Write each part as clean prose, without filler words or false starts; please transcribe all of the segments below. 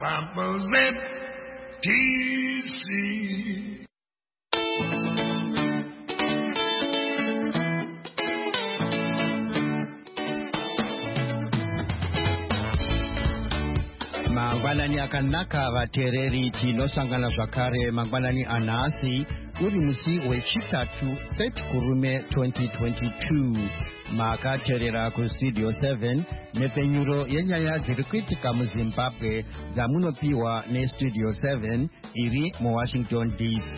Pampers and TC. Mangwanani akanaka vatereri tinosangana zvakare mangwanani anhasi uri musi wechitatu 3 kurume 2022 makateerera kustudio 7 nepfenyuro yenyaya dziri kuitika muzimbabwe dzamunopiwa nestudio 7 iri muwashington dc.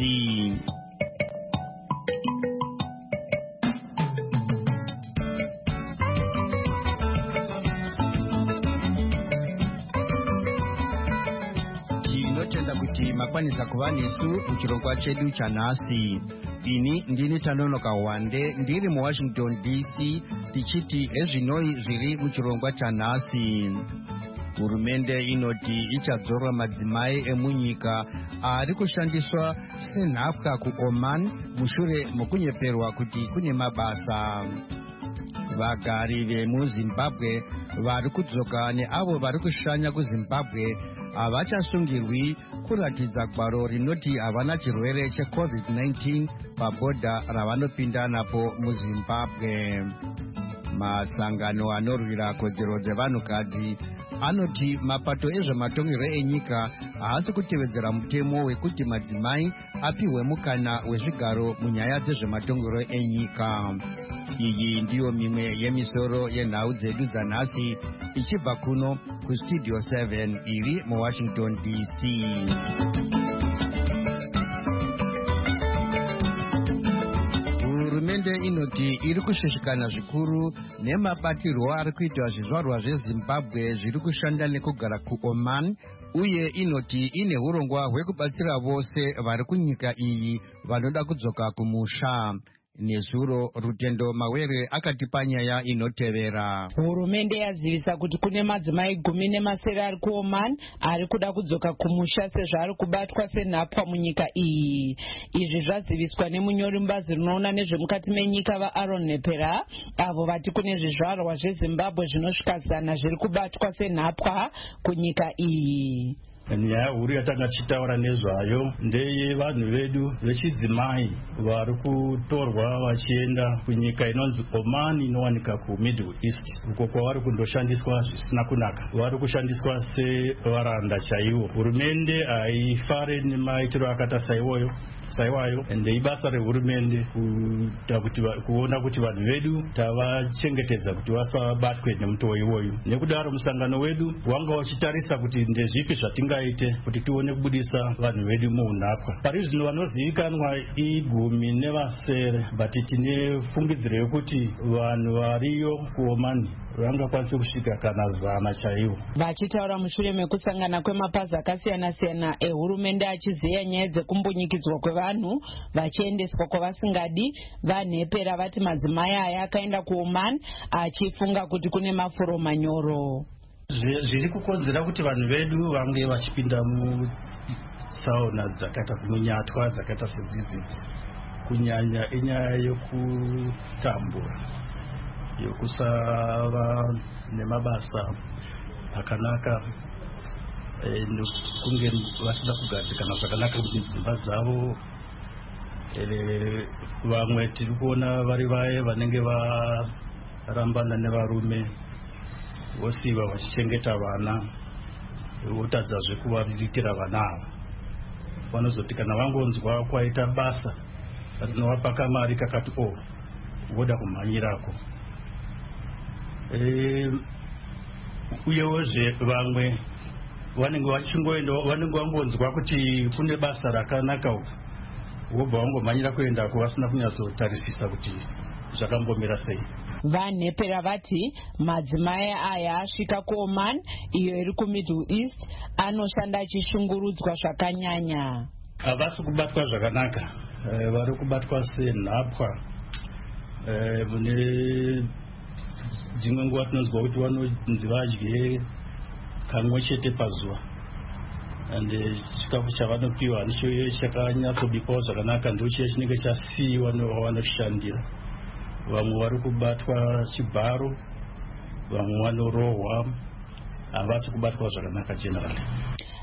Makwanisa kuva nesu muchirongwa chedu chanhasi. Ini ndini Tanonoka Wande ndiri muWashington DC tichiti ezvinoi zviri muchirongwa chanhasi. Hurumende inoti ichadzora madzimai emunyika ari kushandiswa senhapwa kuOman mushure mokunyeperwa kuti kune mabasa. Vagari vemuZimbabwe vari kudzoka neavo vari kushanya kuZimbabwe havachasungirwi kuratidza gwaro rinoti havana chirwere cheCovid-19 pabhodha ravanopinda napo muZimbabwe. Masangano anorwira kodzero dzevanhukadzi anoti mapato ezvematongerwo enyika haasi kutevedzera mutemo wekuti madzimai apiwe mukana wezvigaro munyaya dzezvematongerwo enyika. Iyi ndiyo mimwe yemisoro yenhau dzedu dzanhasi ichibva kuno kustudio 7 iri muWashington DC. Hurumende inoti iri kushushikana zvikuru nemabatirwo ari kuitwa zvizvarwa zveZimbabwe zviri kushanda nekugara kuOman, uye inoti ine urongwa hwekubatsira vose vari kunyika iyi vanoda kudzoka kumusha. Nezuro Rutendo Mawere akatipa nyaya inotevera. Hurumende yazivisa kuti kune madzimai 17 ari kuOman ari kuda kudzoka kumusha sezvo ari kubatwa senhapwa munyika iyi. Izvi zvaziviswa nemunyori mubazi rinoona nezvemukati menyika vaAaron Nepera, avo vati kune zvizvarwa zveZimbabwe zvinosvika 100 zviri kubatwa senhapwa kunyika iyi. Nyaya huru yatanga tichitaura nezvayo ndeye vanhu vedu vechidzimai vari kutorwa vachienda kunyika inonzi Oman inowanika kuMiddle East, uko kwavari kundoshandiswa zvisina kunaka. Vari kushandiswa sevaranda chaivo. Hurumende haifare nemaitiro akata saiwayo, ende ibasa rehurumende kuona kuti vanhu vedu tavachengetedza kuti vasabatwe nemutoo iwoyu. Nekudaro musangano wedu wanga uchitarisa kuti ndezvipi zvatingaite kuti tione kubudisa vanhu vedu muunhapwa. Pari zvino vanozivikanwa 17 but tine fungidziro yekuti vanhu variyo kuOman vangakwanisa kusvika kana 100 chaivo. Vachitaura mushure mekusangana kwemapazi akasiyana-siyana ehurumende achiziya nyaya dzekumbunyikidzwa kwevanhu vachiendeswa kwavasingadi, vaNepera vati madzimai aya akaenda kuOman achifunga kuti kune mafuro manyoro. Zviri kukonzera kuti vanhu vedu vange vachipinda musauna dzakaita munyatwa dzakaita sedzidzidzi, kunyanya inyaya yokutambura, yokusava nemabasa akanaka, kunge vasina kugadzikana zvakanaka mudzimba dzavo. Vamwe tiri kuona vari vaye vanenge varambana nevarume vosiva vachichengeta vana, votadzazve kuvariritira vana ava. Vanozoti kana vangonzwa kwaita basa rinovapa kamari kakati voda kumhanyirako. Uyewozve vamwe vanenge vangonzwa kuti kune basa rakanaka uku, vobva vangomhanyira kuendako vasina kunyatsotarisisa kuti zvakambomira sei. VaNepera vati madzimai aya asvika kuOman iyo iri kuMiddle East anoshanda achishungurudzwa zvakanyanya. Havasi kubatwa zvakanaka, vari kubatwa senhapwa. Mune dzimwe nguva tinonzwa kuti vanonzi vadye kamwe chete pazuva, ande chikafu chavanopiwa handicho chakanyatsobikwawo zvakanaka, ndochiya chinenge chasiyiwa nevavanoshandira. Vamwe vari kubatwa chibharo, vamwe vanorohwa, havasi kubatwa zvakanaka generally.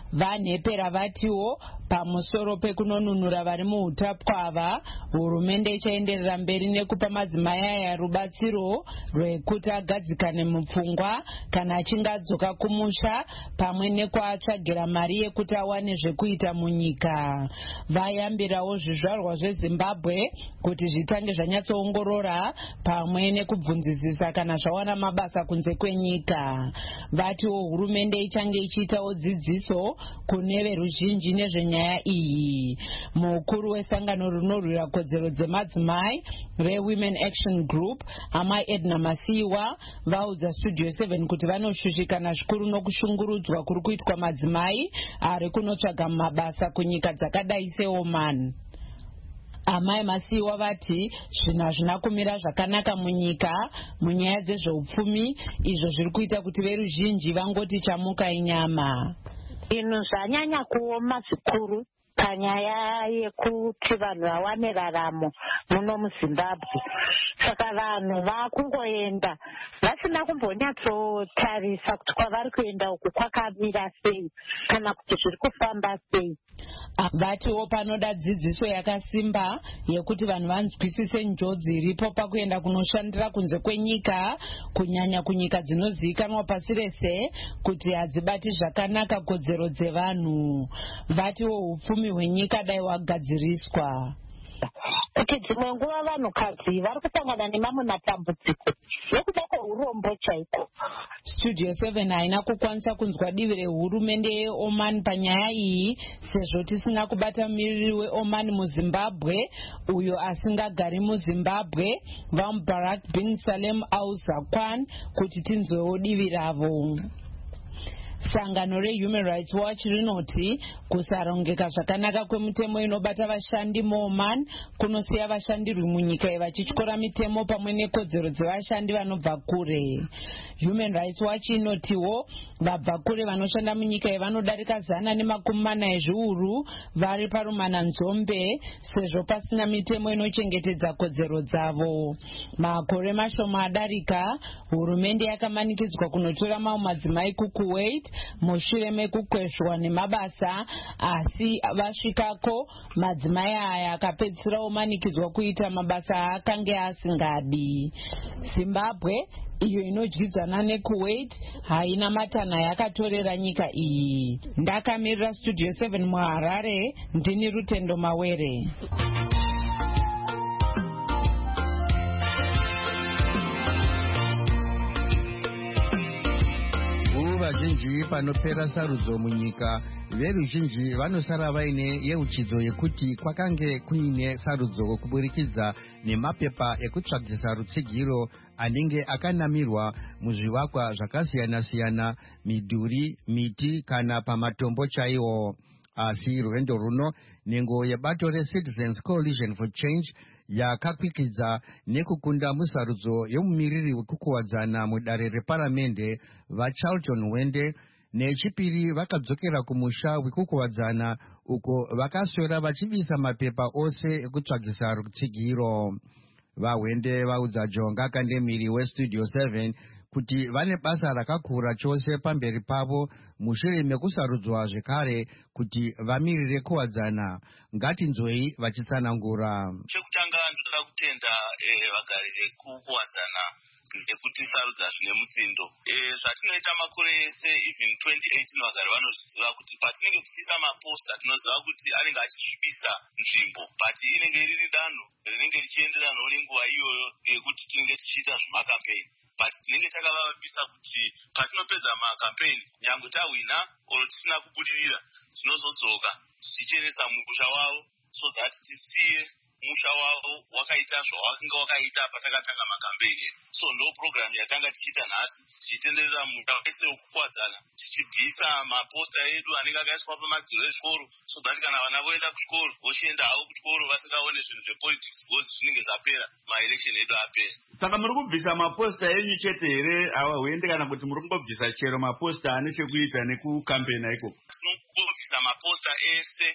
vanhepera vatiwo pamusoro pekunonunura vari muutapwava, hurumende ichaenderera mberi nekupa madzimai aya rubatsiro rwekuti agadzikane mupfungwa kana achinge adzoka kumusha, pamwe nekuatsvagira mari yekuti awane zvekuita munyika. Vayambirawo zvizvarwa zveZimbabwe kuti zvitange zvanyatsoongorora pamwe nekubvunzisisa kana zvawana mabasa kunze kwenyika. Vatiwo hurumende ichange ichiitawo dzidziso kune veruzhinji nezvenyaya iyi. Mukuru wesangano rinorwira kodzero dzemadzimai reWomen Action Group, Amai Edna Masiwa, vaudza Studio 7 kuti vanoshushikana zvikuru nokushungurudzwa kuri kuitwa madzimai ari kunotsvaga mabasa kunyika dzakadai seOman. Amai Masiwa vati zvinhu hazvina kumira zvakanaka munyika munyaya dzezveupfumi, izvo zviri kuita kuti veruzhinji vangoti chamuka inyama. Zvinhu zvanyanya kuoma zvikuru panyaya yekuti vanhu vawane raramo muno muZimbabwe. Saka vanhu vakungoenda vasina kumbonyatsotarisa kuti kwavari kuenda uku kwakamira sei kana kuti zviri kufamba sei. Vatiwo panoda dzidziso yakasimba yekuti vanhu vanzwisise njodzi iripo pakuenda kunoshandira kunze kwenyika, kunyanya kunyika dzinozivikanwa pasi rese kuti hadzibati zvakanaka kodzero dzevanhu. Vatiwo upfumi hwenyika dai hwagadziriswa. Kuti dzimwe nguva vanhukadzi vari kusangana nemamwe matambudziko nekuda kweurombo chaiko. Studio 7 haina kukwanisa kunzwa divi rehurumende yeOman panyaya iyi, sezvo tisina kubata mumiriri weOman muZimbabwe uyo asingagari muZimbabwe, vaMubarak bin Salem Al Zakwan, kuti tinzwewo divi ravo. Sangano reHuman Rights Watch rinoti kusarongeka zvakanaka kwemutemo inobata vashandi muOman kunosiya vashandirwi munyika vachityora mitemo pamwe nekodzero dzevashandi vanobva kure. Human Rights Watch inotiwo vabva kure vanoshanda munyika vanodarika 140 ezviuru vari parumana nzombe, sezvo pasina mitemo inochengetedza kodzero dzavo. Makore mashoma adarika, hurumende yakamanikidzwa kunotora mamwe madzimai kuKuwait mushure mekukwezvwa nemabasa, asi vasvikako madzimai aya akapedzisira omanikidzwa kuita mabasa aakange asingadi. Zimbabwe iyo inodyidzana neKuwait haina matanha yakatorera nyika iyi. Ndakamirira Studio 7 muHarare, ndini Rutendo Mawere. Vazhinji panopera sarudzo munyika, veruzhinji vanosara vaine yeuchidzo yekuti kwakange kuine sarudzo kuburikidza nemapepa ekutsvagisa rutsigiro anenge akanamirwa muzvivakwa zvakasiyana-siyana, midhuri, miti kana pamatombo chaiwo. Asi rwendo runo, nhengo yebato reCitizens Coalition for Change yakakwikidza nekukunda musarudzo yomumiriri wekukuwadzana mudare reparamende vaCharlton Wende, nechipiri vakadzokera kumusha wekukuwadzana uko vakaswera vachibisa mapepa ose ekutsvagisa rutsigiro. VaWende vaudza Jonga Kandemiri weStudio 7 kuti vane basa rakakura chose pamberi pavo mushure mekusarudzwa zvekare kuti vamirire kuwadzana. Ngatinzwei vachitsanangura. Chekutanga ndoda kutenda vagari vekuwadzana nekuti sarudza zvine musindo. Zvatinoita makore ese, even 2018 vagari vanozviziva kuti patinenge tichiisa maposta tinoziva kuti anenge achisvibisa nzvimbo, but inenge riri danho rinenge richienderanawo nenguva iyoyo yekuti tinenge tichiita zvemakampeni. But tinenge takavavisa kuti patinopedza makampeni, nyangwe tawina oro tisina kubudirira, tinozodzoka tichichenesa musha wavo so that tisiye musha wavo wakaita zvawakanga wakaita patakatanga makampeni. So ndo program yatanga tichiita nhasi, tichitenderera musha wese wekukwadzana, tichibvisa maposta edu anenge akaiswa pamadziro ezvikoro, so that kana vana voenda kuchikoro vochienda havo kuchikoro vasingaone zvinhu zvepolitics because zvinenge zvapera, maelection edu apera. Saka muri kubvisa maposta enyu chete here Huende, kana kuti muri kungobvisa chero maposta ane chekuita nekukampeni ikoko? Tinongobvisa maposta ese kuti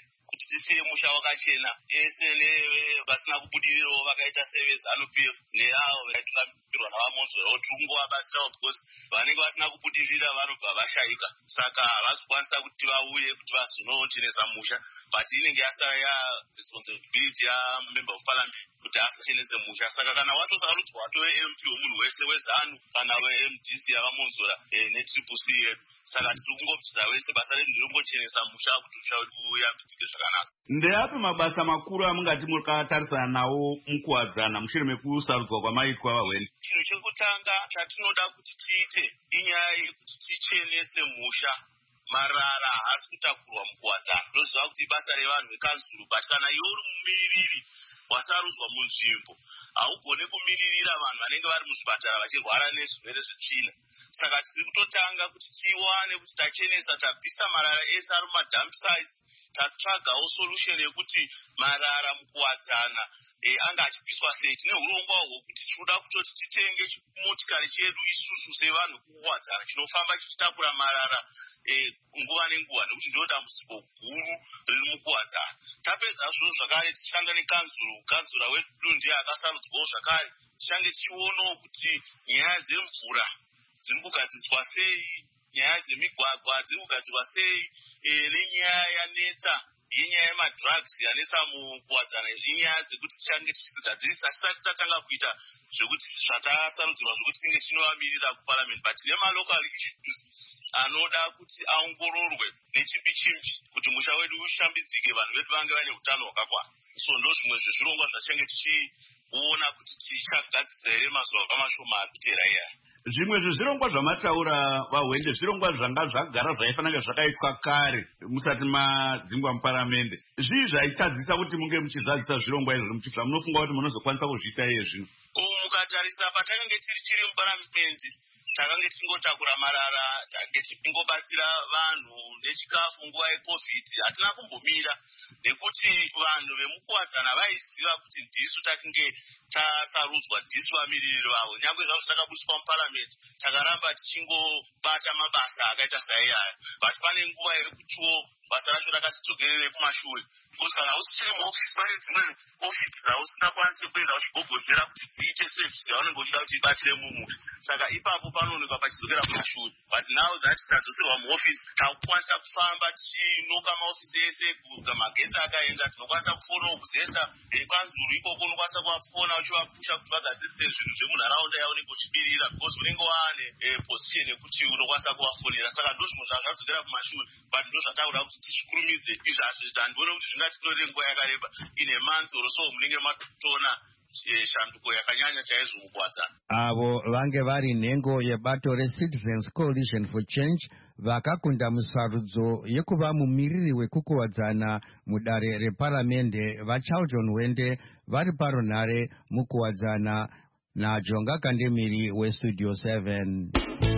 kuti tisiye musha wakachena. Ese vasina kubudirirawo vakaita sevezanu-PF neavo vaitorambirwa navamonzwerawo tungovangovabatsira of course vanenge vasina kubudirira vanobva vashayika. Saka havazokwanisa kuti vauye kuti vazonochenesa musha, but inenge yasara yaresponsibility yamember of parliament kuti asachenese musha. Saka kana watosarudzwa watove MP wemunhu wese wezanu kana weMDC yavamonzora neTCC yedu, saka tiri kungobvisa wese basa redu rirongochenesa musha kuti musha wedu uyambidzike zvakanaka. Ndeapi mabasa makuru amungati mukatarisana nawo mukuwadzana mushure mekusarudzwa kwamaitwa vaweni? Chinhu chekutanga chatinoda kuti tiite inyaya yekuti tichenese musha. Marara haasi kutakurwa mukuwadzana. Ndoziva kuti basa revanhu vekanzuru, but kana iwe uri mumiririri wasarudzwa munzvimbo haugone kumiririra vanhu vanenge vari muzvipatara vachirwara nezvirwere zvetsvina. Saka tiri kutotanga kuti tiwane kuti tachenesa, tabvisa marara ese ari mumadump sites, tatsvagawo solution yekuti marara mukuwadzana anga achibviswa sei. Tine urongwa hwokuti tinoda kutoti titenge chimotikari chedu isusu sevanhu kukuwadzana chinofamba chichitakura marara nguva nenguva, nekuti ndiro dambudziko guru riri mukuwadzana. Tapedza zviro zvakare tichishanda nekanzura wedu ndiye akasarudzwawo zvakare, tichange tichionawo kuti nyaya dzemvura dziri kugadziswa sei, nyaya dzemigwagwa dziri kugadzirwa sei, nenyaya yanetsa yenyaya yemadrugs yanetsa mukuwadzana. Inyaya dzekuti tichange tichizigadzirisa tisati tatanga kuita zvekuti zvatasarudzirwa zvekuti tinge tinovamirira kuparliament, but tine malocal issues anoda kuti aongororwe nechimbi chimbi kuti musha wedu ushambidzike, vanhu vedu vange vaine utano hwakakwana. So ndo zvimwe zvezvirongwa zvachange tichiona kuti tichagadzisa here mazuva amashoma ari kutera iya. Zvimwe zvezvirongwa zvamataura vahwende zvirongwa zvanga zvagara zvaifanira zvakaitwa kare musati madzingwa muparamende. Zvii zvaitadzisa kuti munge muchizadzisa zvirongwa izvi muchifira munofunga kuti munozokwanisa kuzviita iye zvino? Mukatarisa patanenge tiri muparamende takange tichingotakura marara, tange tichingobatsira vanhu nechikafu nguva yeCovid. Hatina kumbomira nekuti vanhu vemukuwadzana vaiziva kuti ndisu takange tasarudzwa, ndisu vamiririri vavo. Nyangwe zvazvo takabudiswa muparamende takaramba tichingobata mabasa akaita saiyaya, but pane nguva yekutiwo basa racho rakatidzogerere kumashure. Because kana usiri muofisi pane dzimwe ofisi dzausingakwanisi kuenda uchigogodzera kuti dziite service yavanenge uchida kuti ibatire mumusha. Saka ipapo panoonekwa pachidzokera kumashure. But now that tadzoserwa muofisi takukwanisa kufamba tichinoka maofisi ese, magetsi akaenda tinokwanisa kufonawo kuzesa panzuru ikoko unokwanisa kuvafona uchivapusha kuti vagadzise zvinhu zvemunharaunda yaunenge uchibirira, because unenge waane position yekuti unokwanisa kuvafonera. Saka ndo zvimwe zvazvadzokera kumashure, but ndo zvataura kuti tichikurumidze izvazvo. Handione kuti zvingatitorere nguva yakareba, ine months or so munenge matoona shanduko yakanyanya chaizvo mukuwadzana. Avo vange vari nhengo yebato reCitizens Coalition for Change vakakunda musarudzo yekuva mumiriri wekukuwadzana mudare reparamende vaCharlton Wende vari parunhare mukuwadzana naJonga Kandemiri weStudio 7.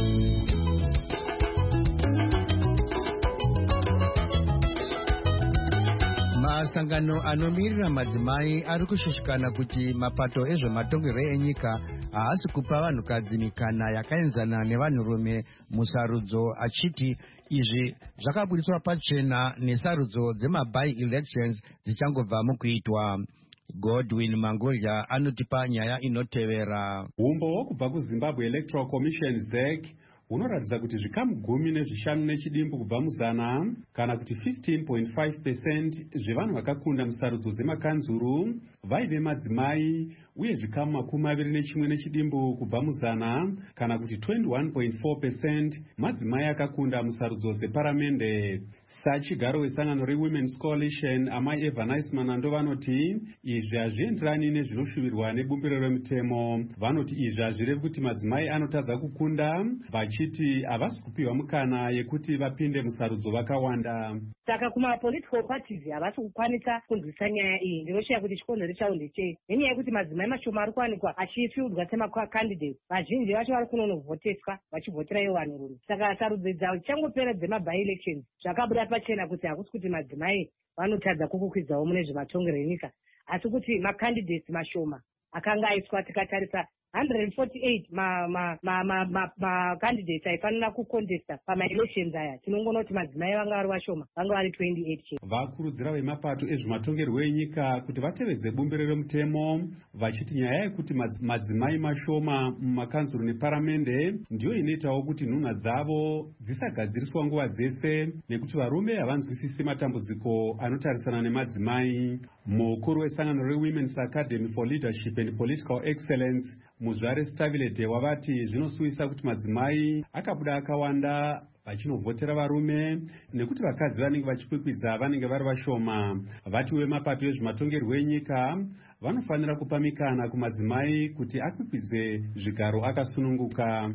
Masangano anomirira madzimai ari kushushikana kuti mapato ezvematongerwo enyika haasi kupa vanhukadzi mikana yakaenzana nevanhurume musarudzo, achiti izvi zvakaburiswa pachena nesarudzo dzemabai elections dzichangobva mukuitwa. Godwin Mangolya anotipa nyaya inotevera. Umbo hwekubva kuZimbabwe Electoral Commission ZEC unoratidza kuti zvikamu 15 nechidimbu kubva muzana, kana kuti 15.5% zvevanhu vakakunda musarudzo dzemakanzuru vaive madzimai, uye zvikamu 21 nechidimbu kubva muzana, kana kuti 21.4% madzimai akakunda musarudzo dzeparamende. Sachigaro wesangano reWomen's Coalition amai Eva Naisman ndo vanoti izvi hazvienderani nezvinoshuvirwa nebumbiro remutemo. Vanoti izvi hazvirevi kuti madzimai anotadza kukunda, vachiti havasi kupiwa mukana yekuti vapinde musarudzo vakawanda. Saka kuma-political parties havasi kukwanisa kunzwisa nyaya iyi. Ndinoshiya kuti chikonzero chawo ndechei, nenyaya yekuti madzimai mashoma ari kuwanikwa achifiudzwa semacandidate, vazhinji vacho vari kunonovhoteswa vachivhotera ivo vanhurume. Saka sarudzo dzavo dzichangopera dzemabai elections zvakabuda pachena kuti hakusi kuti madzimai vanotadza kukukwidzawo mune zvematongero enyika, asi kuti macandidates mashoma akanga aiswa tikatarisa 148 macandidates aifanira kucontesta pamaelections aya. Tinongoona kuti madzimai vanga vari vashoma, vanga vari 28 chete. Vakurudzira vemapato ezvematongerwo enyika kuti vatevedze bumbiro remutemo, vachiti nyaya yekuti madzimai mashoma mumakanzuru neparamende ndiyo inoitawo kuti nhunha dzavo dzisagadziriswa nguva dzese, nekuti varume havanzwisisi matambudziko anotarisana nemadzimai. Mukuru wesangano reWomen's Academy for Leadership and Political Excellence, Muzvare Stavile wavati zvinosuvisa kuti madzimai akabuda akawanda vachinovhotera varume nekuti vakadzi vanenge vachikwikwidza vanenge vari vashoma. Vati vemapato ezvematongerwo enyika vanofanira kupa mikana kumadzimai kuti akwikwidze zvigaro akasununguka.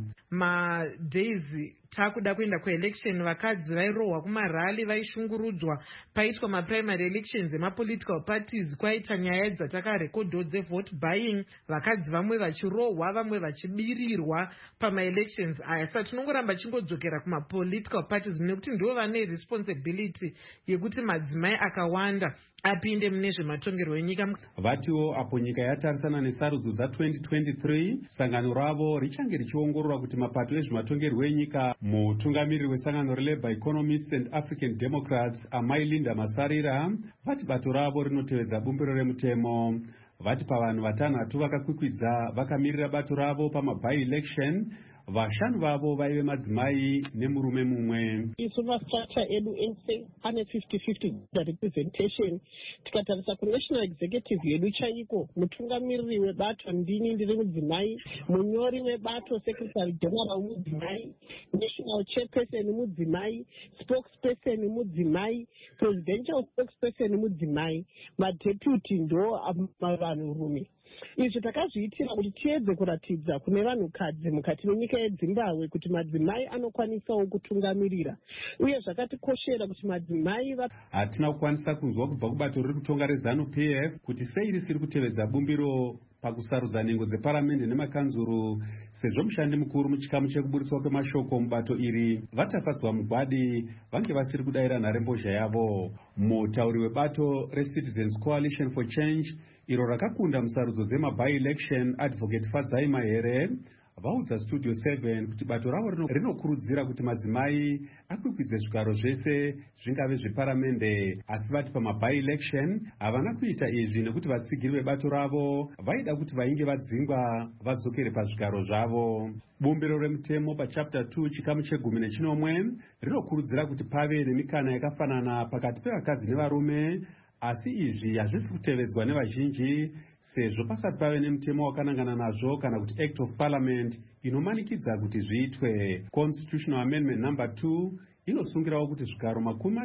Madaizi takuda kuenda kuelection, vakadzi vairohwa kumarali, vaishungurudzwa paitwa maprimary elections emapolitical parties, kwaita nyaya dzatakarekodho dzevote buying, vakadzi vamwe vachirohwa vamwe vachibirirwa pamaelections aya. Saka tinongoramba chingodzokera kumapolitical parties nekuti ndivo vane responsibility yekuti madzimai akawanda apinde mune zvematongerwo enyika. Vatiwo apo nyika yatarisana nesarudzo dza2023, sangano ravo richange richiongorora kuti mapato ezvematongerwo enyika. Mutungamiriri wesangano reLabour Economists and African Democrats, Amai Linda Masarira, vati bato ravo rinotevedza bumbiro remutemo. Vati pavanhu vatanhatu vakakwikwidza vakamirira bato ravo pamaby-election, vashanu vavo vaive madzimai nemurume mumwe. Isu mastructure edu ese ane 50-50 representation. Tikatarisa kunational executive yedu chaiko, mutungamiriri webato ndini ndiri mudzimai, munyori webato secretary general mudzimai, national chairperson mudzimai, spokesperson mudzimai, presidential spokesperson mudzimai, madeputy ndo vanhurume. Izvi takazviitira kuti tiedze kuratidza kune vanhukadzi mukati menyika yeZimbabwe kuti madzimai anokwanisawo kutungamirira, uye zvakatikoshera kuti madzimai hatina kukwanisa kunzwa kubva kubato riri kutonga reZANU-PF kuti sei risiri kutevedza bumbiro pakusarudza nhengo dzeparamende nemakanzuru, sezvo mushandi mukuru muchikamu chekuburitswa kwemashoko mubato iri vatafadzwa mugwadi vange vasiri kudayira nharembozha yavo. Mutauri webato reCitizens Coalition for Change iro rakakunda musarudzo dzemaby-election, Advocate Fadzai Mahere, vaudza Studio 7 kuti bato ravo rinokurudzira kuti madzimai akwikwidze zvigaro zvese zvingave zveparamende, asi vati pamaby-election havana kuita izvi nekuti vatsigiri vebato ravo vaida kuti vainge vadzingwa vadzokere pazvigaro zvavo. Bumbiro remutemo pachapter 2 chikamu che11 rinokurudzira kuti pave nemikana yakafanana pakati pevakadzi nevarume, asi izvi hazvisi kutevedzwa nevazhinji sezvo pasati pave nemutemo wakanangana nazvo kana kuti Act of Parliament inomanikidza kuti zviitwe. Constitutional Amendment number 2 inosungirawo kuti zvigaro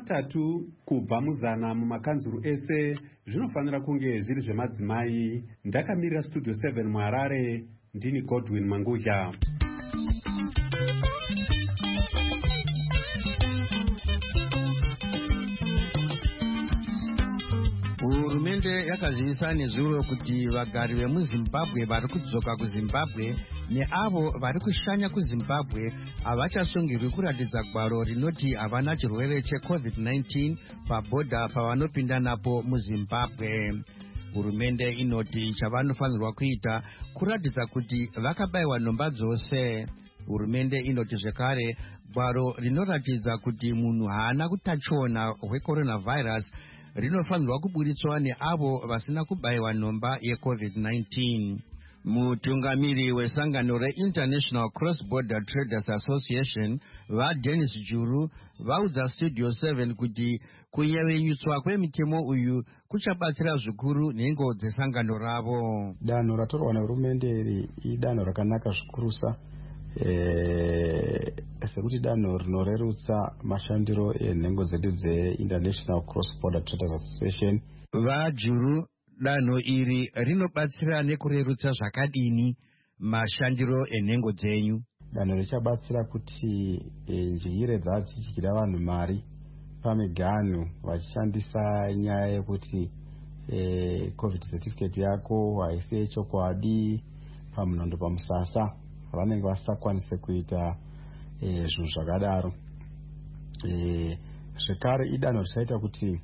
30 kubva muzana mumakanzuru ese zvinofanira kunge zviri zvemadzimai. Ndakamirira Studio 7 muHarare, ndini Godwin Manguzha. Hurumende yakazivisa nezuro kuti vagari vemuZimbabwe vari kudzoka kuZimbabwe neavo vari kushanya kuZimbabwe havachasungirwi kuratidza gwaro rinoti havana chirwere cheCovid-19 pabhodha pavanopinda napo muZimbabwe. Hurumende inoti chavanofanirwa kuita kuratidza kuti vakabayiwa nhomba dzose. Hurumende inoti zvekare gwaro rinoratidza kuti munhu haana utachiona hwecoronavirus rinofanirwa kuburitswa neavo vasina kubayiwa nhomba yeCovid-19. Mutungamiri wesangano reInternational Cross-Border Traders Association vaDennis Juru vaudza Studio 7 kuti kunyevenyutswa kwemitemo uyu kuchabatsira zvikuru nhengo dzesangano ravo. Danho ratorwa nehurumende iri idanho rakanaka zvikurusa, sekuti danho rinorerutsa mashandiro enhengo dzedu dzeInternational Cross-Border Traders Association. VaJuru, danho iri rinobatsira nekurerutsa zvakadini mashandiro enhengo dzenyu? Danho richabatsira kuti njire dzadzityira vanhu mari pamiganhu vachishandisa nyaya yekuti COVID certificate yako haisi yechokwadi pamunondo pamusasa, vanenge vasakwanise kuita zvinhu zvakadaro. Zvekare idanho richaita kuti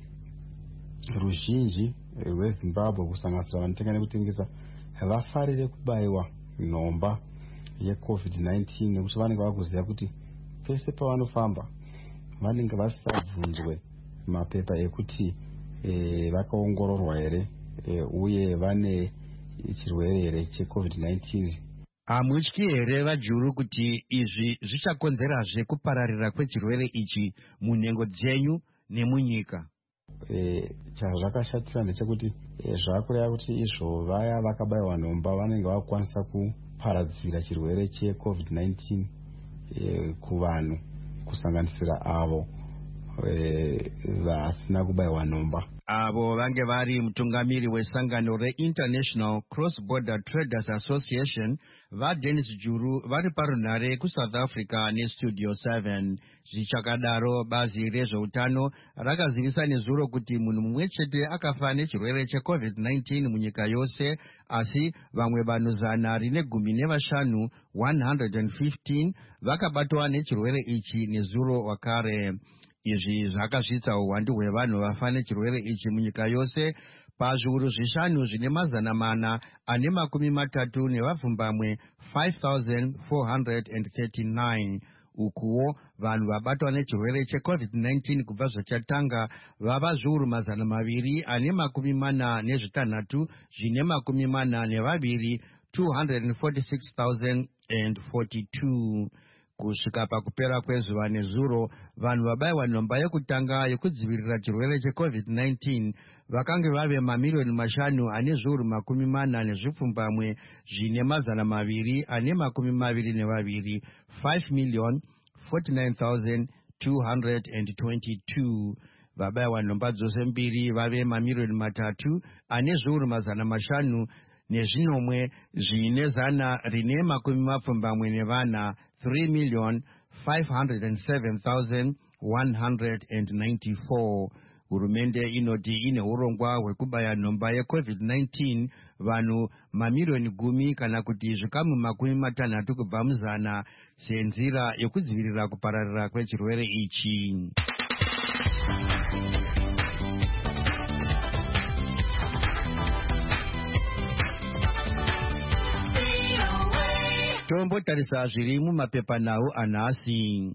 ruzhinji rweZimbabwe kusanganisira vanotenga nekutengesa vafarire kubayiwa nhomba yeCovid-19 nekuti vanenge vakuziva kuti pese pavanofamba vanenge vasabvunzwe mapepa ekuti vakaongororwa here uye vane chirwere here cheCovid-19. Hamutyi here vajuru kuti izvi zvichakonzerazve kupararira kwechirwere ichi munhengo dzenyu nemunyika? Chazvakashatira ndechekuti zvakureva kuti izvo vaya vakabayiwa nhomba vanenge vakukwanisa kuparadzira chirwere cheCovid-19 kuvanhu kusanganisira avo vasina kubayiwa nhomba. Avo vange vari mutungamiri wesangano reInternational Cross-Border Traders Association vaDennis Juru vari parunhare kuSouth Africa neStudio 7. Zvichakadaro bazi rezveutano rakazivisa nezuro kuti munhu mumwe chete akafa nechirwere cheCovid-19 munyika yose, asi vamwe vanhu 115 115 vakabatwa nechirwere ichi nezuro wakare. Izvi zvakasvitsa uwandu hwevanhu vafa nechirwere ichi munyika yose pazviuru 5 zvine 430 nevapfumbamwe 5,439. Ukuwo vanhu vabatwa nechirwere cheCovid-19 kubva zvachatanga vava zviuru 246 zvine 42 246,042. Kusvika pakupera kwezuva nezuro, vanhu vabayiwa nhomba yekutanga yekudzivirira chirwere cheCovid-19 vakange vave mamiliyoni 5 ane zviuru 40 nezvipfumbamwe zvine 222, 5,049,222. Vabayiwa nhomba dzose mbiri vave mamiliyoni 3 ane zviuru 500 nezvinomwe zvine 140 3,507,194. Hurumende inoti ine urongwa hwekubaya nhomba yeCovid-19 vanhu mamiliyoni 10 kana kuti zvikamu 60 kubva mu100 senzira yekudzivirira kupararira kwechirwere ichi. Tombotarisa zviri mumapepanhau anhasi.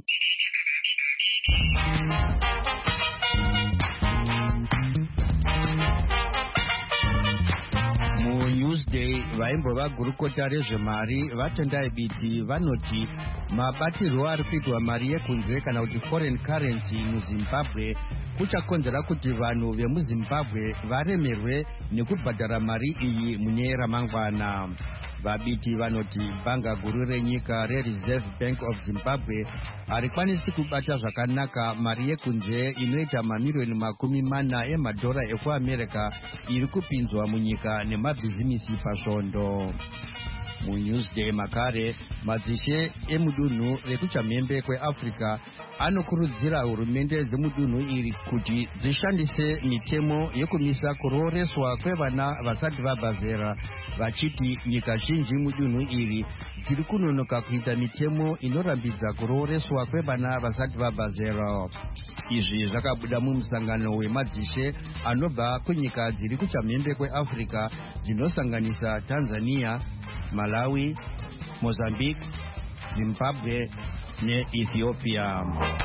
MuNewsday vaimbova gurukota rezvemari vatendai biti vanoti mabatirwo ari kuitwa mari yekunze kana kuti foreign currency muZimbabwe kuchakonzera kuti vanhu vemuZimbabwe varemerwe nekubhadhara mari iyi mune ramangwana. Vabiti vanoti bhanga guru renyika reReserve Bank of Zimbabwe harikwanisi kubata zvakanaka mari yekunze inoita mamiliyoni 40 emadhora ekuAmerica iri kupinzwa munyika nemabhizimisi pasvondo. MuNewsday makare madzishe emudunhu rekuchamhembe kweAfrica anokurudzira hurumende dzemudunhu iri kuti dzishandise mitemo yekumisa kuroreswa kwevana vasati vabva zera, vachiti nyika zhinji mudunhu iri dziri kunonoka kuita mitemo inorambidza kuroreswa kwevana vasati vabva zera. Izvi zvakabuda mumusangano wemadzishe anobva kunyika dziri kuchamhembe kweAfrica dzinosanganisa Tanzania, Malawi, Mozambique, Zimbabwe neEthiopia.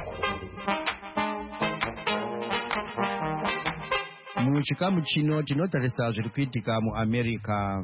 Muchikamu chino tinotarisa zviri kuitika muAmerica.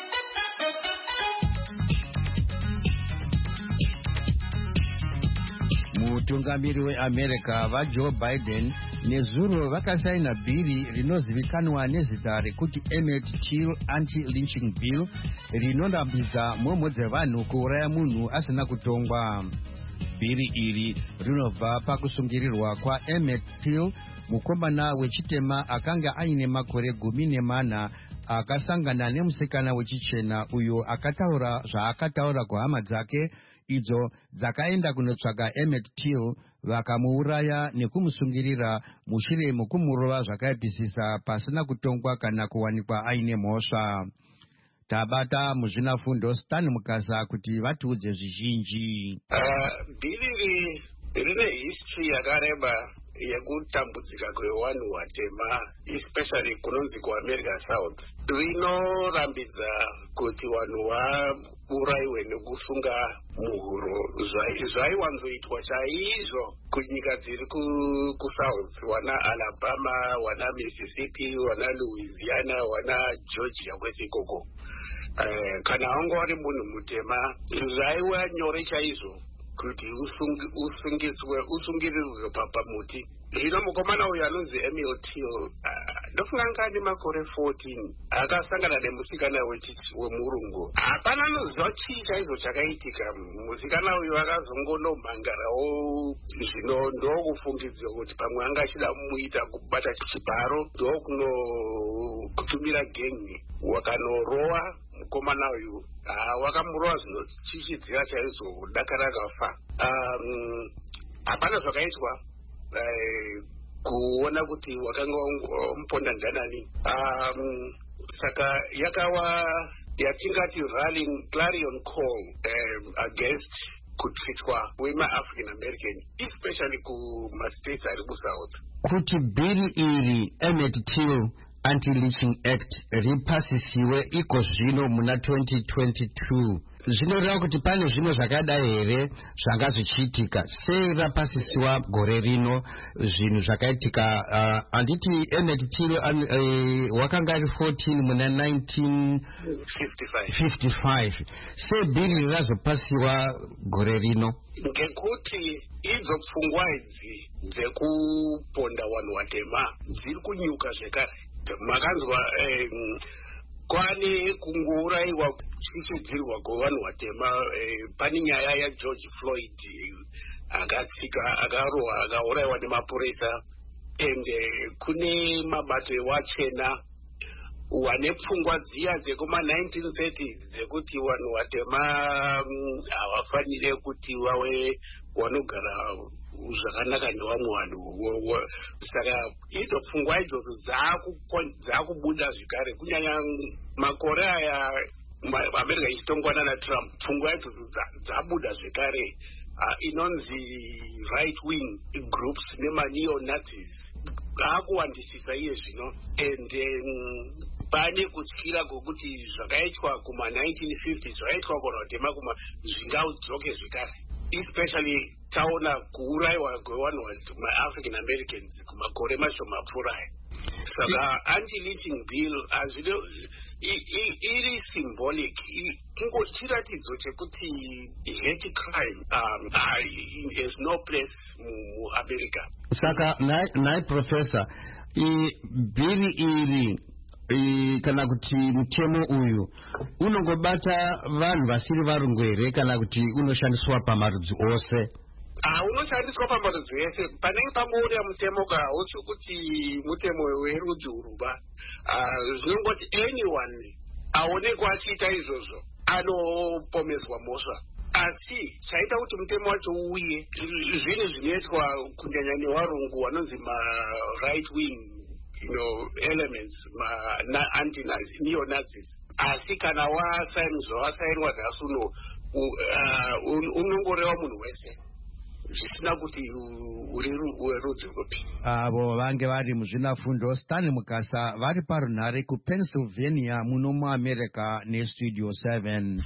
Mutungamiri weAmerica vaJoe Biden nezuro vakasaina bhiri rinozivikanwa nezita rekuti Emmett Till Anti-Lynching Bill rinorambidza mhomho dzevanhu kuuraya munhu asina kutongwa. Bhiri iri rinobva pakusungirirwa kwaEmmett Till, mukomana wechitema akanga aine makore 14 akasangana nemusikana wechichena uyo akataura zvaakataura kuhama dzake idzo dzakaenda kunotsvaga Emmett Till vakamuuraya nekumusungirira mushure mekumurova zvakaipisisa pasina kutongwa kana kuwanikwa aine mhosva. Tabata muzvinafundo Stan Mukasa kuti vatiudze zvizhinji. Bhiri rine history yakareba yekutambudzika kwevanhu vatema, especially kunonzi kuAmerica South. rinorambidza kuti vanhu vaurayiwe nekusunga muhuro zvaiwanzoitwa chaizvo kunyika dziri kusouth, wana Alabama, wana Mississippi, wana Louisiana, wana Georgia, kwese ikoko. Kana wanga wari munhu mutema zvaiva nyore chaizvo kuti usungirirwe pamuti. Zvino mukomana uyu anonzi Emmett Till ndofunga anga ane makore 14 akasangana nemusikana wemurungu. Hapana anoziva chii chaizvo chakaitika. Musikana uyu akazongonomhangarawo, zvino ndokufungidzwa kuti pamwe anga achida muita kubata chibharo, ndokutumira gengi wakanorowa mukomana uyu. Wakamurowa zvino chichidzira chaizvo, dakara akafa. Hapana zvakaitwa kuona kuti wakanga wamuponda ndanani. Saka yakawa yatingati clarion call against kutsvitwa wema-African American, especially kumastates ari kusouth. Kuti bhiri iri Emmett Till Anti-Lynching Act ripasisiwe iko zvino muna 2022, zvinoreva kuti pane zvino zvakadai here zvanga zvichiitika. Sei rapasisiwa gore rino zvinhu zvakaitika? Anditi Emmett Till wakanga ari 14 muna 1955. Sei bhiri razopasiwa gore rino? Ngekuti idzo pfungwa idzi dzekuponda vanhu vatema dziri kunyuka zvekare. Makanzwa kwane kungourayiwa chichidzirwa kwevanhu vatema. Pane nyaya yaGeorge Floyd akatsika akarohwa akaurayiwa nemapurisa, ende kune mabato ewachena wane pfungwa dziya dzekuma-1930s dzekuti vanhu vatema havafanire kuti vave vanogara zvakanaka nevamwe vanhu. Saka idzo pfungwa idzodzo dzakubuda zvekare, kunyanya makore aya America ichitongwana naTrump. Pfungwa idzodzo dzabuda zvekare, inonzi right wing groups nema-neo-Nazis akuwandisisa iye zvino, and pane kutyira kwokuti zvakaitwa kuma-1950s zvakaitwa kona kutema zvingadzoke zvekare, especially taona kuurayiwa kwevanhu ma-African Americans kumakore mashoma apfuurayo. Saka anti-lynching bill iri symbolic, ingochiratidzo chekuti hate crime has no place muAmerica. Saka nai Professor, bhiri iri kana kuti mutemo uyu unongobata vanhu vasiri varungu here kana kuti unoshandiswa pamarudzi ose? Unoshandiswa pamarudzi ese. Panenge pangourira mutemo hausi kuti mutemo werudzi uruba. Zvinongoti anyone aonekwa achiita izvozvo anopomeswa mhosva. Asi chaita kuti mutemo wacho uye zvinhu zvinoitwa kunyanya nevarungu vanonzi ma-right wing elements, neo-Nazis. Asi kana wasainwa nhasi unongoreva munhu wese zvisina kuti uri werudzi rupi. Avo vange vari muzvinafundo Stanley Mukasa vari parunhare kuPennsylvania muno muAmerica neStudio 7.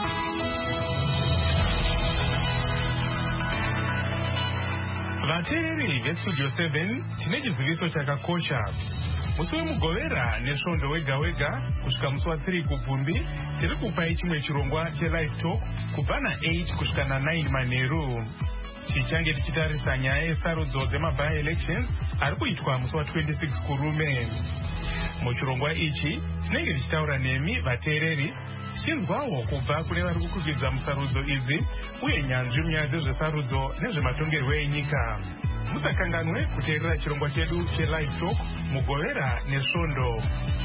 Vateereri veStudio 7 tine chiziviso chakakosha. Musi wemugovera nesvondo wega wega kusvika musi wa3 kubvumbi tiri kupai chimwe chirongwa cheLive Talk kubva na8 kusvika na9 manheru. Tichange tichitarisa nyaya yesarudzo dzema-by-elections ari kuitwa musi wa26 kurume. Muchirongwa ichi tinenge tichitaura nemi vateereri tichinzwawo kubva kune vari kukwikwidzwa musarudzo idzi uye nyanzvi munyaya dzezvesarudzo nezvematongerwo enyika. Musakanganwe kuteerera chirongwa chedu cheLive Talk mugovera nesvondo.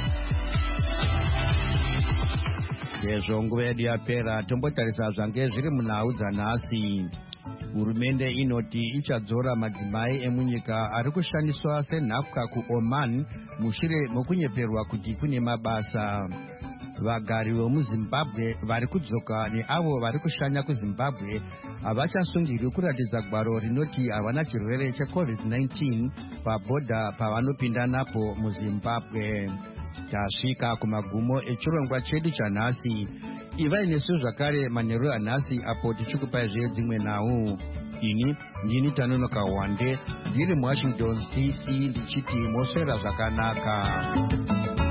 Sezvo nguva yedu yapera tombotarisa zvange zviri munhau dzanhasi. Hurumende inoti ichadzora madzimai emunyika ari kushandiswa senhapwa kuOman mushure mokunyeperwa kuti kune mabasa. Vagari vemuZimbabwe vari kudzoka neavo vari kushanya kuZimbabwe havachasungirwi kuratidza gwaro rinoti havana chirwere cheCovid-19 pabhodha pavanopinda napo muZimbabwe. tasvika kumagumo echirongwa chedu chanhasi. Ivai nesu zvakare manheru anhasi apo tichikupai dzimwe nhau. Ini ndini Tanonoka Wande ndiri muWashington DC ndichiti moswera zvakanaka.